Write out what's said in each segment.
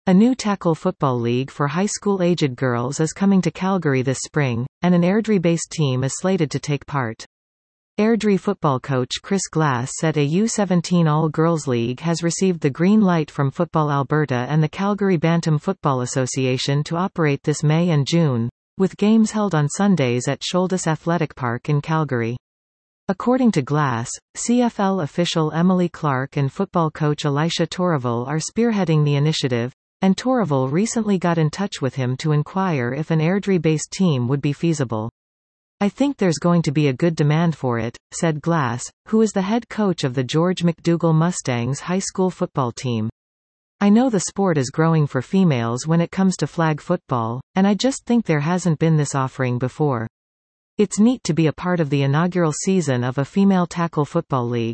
A new tackle football league for high school-aged girls is coming to Calgary this spring, and an Airdrie-based team is slated to take part. Airdrie football coach Chris Glass said a U17 all-girls league has received the green light from Football Alberta and the Calgary Bantam Football Association to operate this May and June, with games held on Sundays at Sholdis Athletic Park in Calgary. According to Glass, CFL official Emily Clark and football coach Elisha Torrival are spearheading the initiative, and Torrival recently got in touch with him to inquire if an Airdrie-based team would be feasible. "I think there's going to be a good demand for it," said Glass, who is the head coach of the George McDougall Mustangs high school football team. "I know the sport is growing for females when it comes to flag football, and I just think there hasn't been this offering before. It's neat to be a part of the inaugural season of a female tackle football league."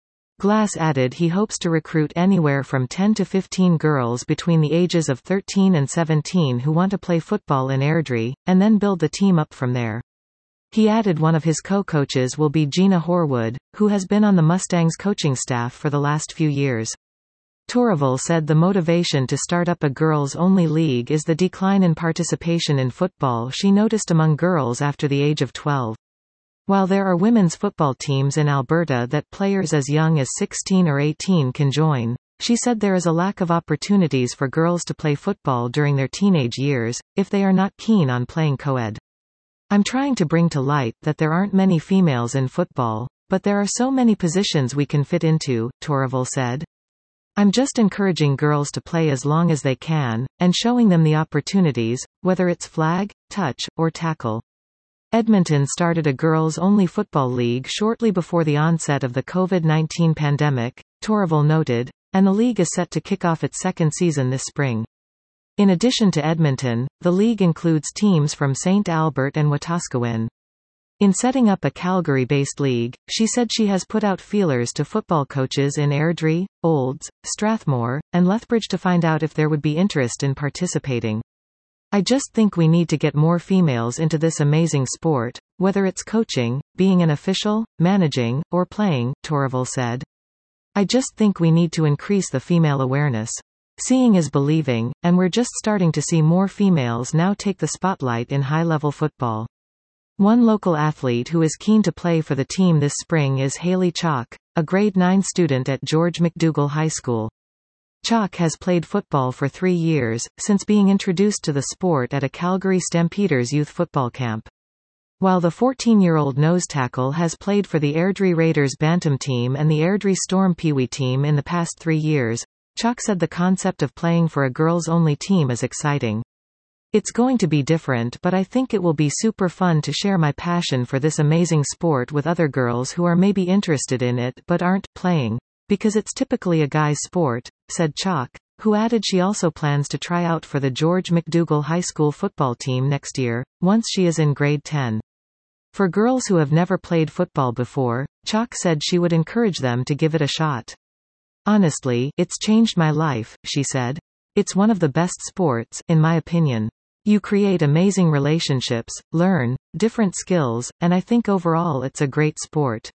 Glass added he hopes to recruit anywhere from 10 to 15 girls between the ages of 13 and 17 who want to play football in Airdrie, and then build the team up from there. He added one of his co-coaches will be Gina Horwood, who has been on the Mustangs coaching staff for the last few years. Torrival said the motivation to start up a girls-only league is the decline in participation in football she noticed among girls after the age of 12. While there are women's football teams in Alberta that players as young as 16 or 18 can join, she said there is a lack of opportunities for girls to play football during their teenage years, if they are not keen on playing co-ed. "I'm trying to bring to light that there aren't many females in football, but there are so many positions we can fit into," Torrival said. "I'm just encouraging girls to play as long as they can, and showing them the opportunities, whether it's flag, touch, or tackle." Edmonton started a girls-only football league shortly before the onset of the COVID-19 pandemic, Torrival noted, and the league is set to kick off its second season this spring. In addition to Edmonton, the league includes teams from St. Albert and Wetaskiwin. In setting up a Calgary-based league, she said she has put out feelers to football coaches in Airdrie, Olds, Strathmore, and Lethbridge to find out if there would be interest in participating. "I just think we need to get more females into this amazing sport, whether it's coaching, being an official, managing, or playing," Torrival said. "I just think we need to increase the female awareness. Seeing is believing, and we're just starting to see more females now take the spotlight in high-level football." One local athlete who is keen to play for the team this spring is Haley Chalk, a grade 9 student at George McDougall High School. Chalk has played football for 3 years, since being introduced to the sport at a Calgary Stampeders youth football camp. While the 14-year-old nose tackle has played for the Airdrie Raiders Bantam team and the Airdrie Storm Peewee team in the past 3 years, Chalk said the concept of playing for a girls-only team is exciting. "It's going to be different, but I think it will be super fun to share my passion for this amazing sport with other girls who are maybe interested in it but aren't playing, because it's typically a guy's sport," said Chalk, who added she also plans to try out for the George McDougall High School football team next year, once she is in grade 10. For girls who have never played football before, Chalk said she would encourage them to give it a shot. "Honestly, it's changed my life," she said. "It's one of the best sports, in my opinion. You create amazing relationships, learn different skills, and I think overall it's a great sport."